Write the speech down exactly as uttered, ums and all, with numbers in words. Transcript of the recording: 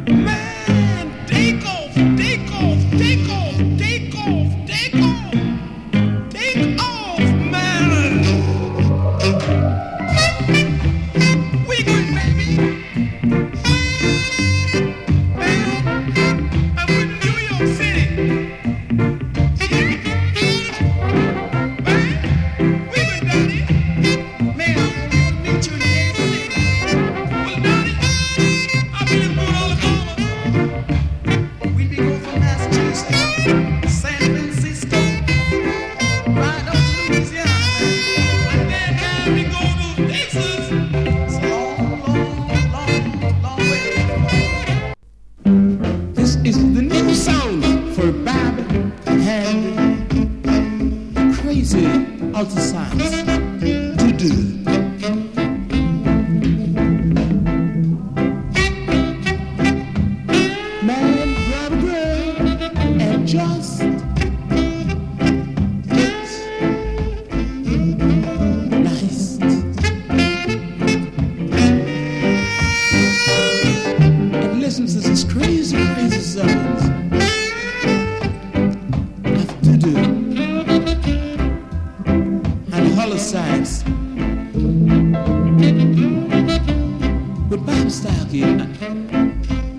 Man, take off, take off, take off, take off, take off, take off, man. We good, baby. Man, I'm in New York City. Man, we good, Daddy. Man, I want to meet you in Kansas City. Well, Daddy, I've been in Alabama. We be going from Massachusetts, San Francisco, right up to Louisiana, and then now we go to Texas. It's a long, long, long, long way. This is the new sound for Bob and Crazy Ultrasounds to do. Man, grab a girl and just get nice. And listen to this crazy, crazy sounds have to do. And holler sides with Bob Starkey.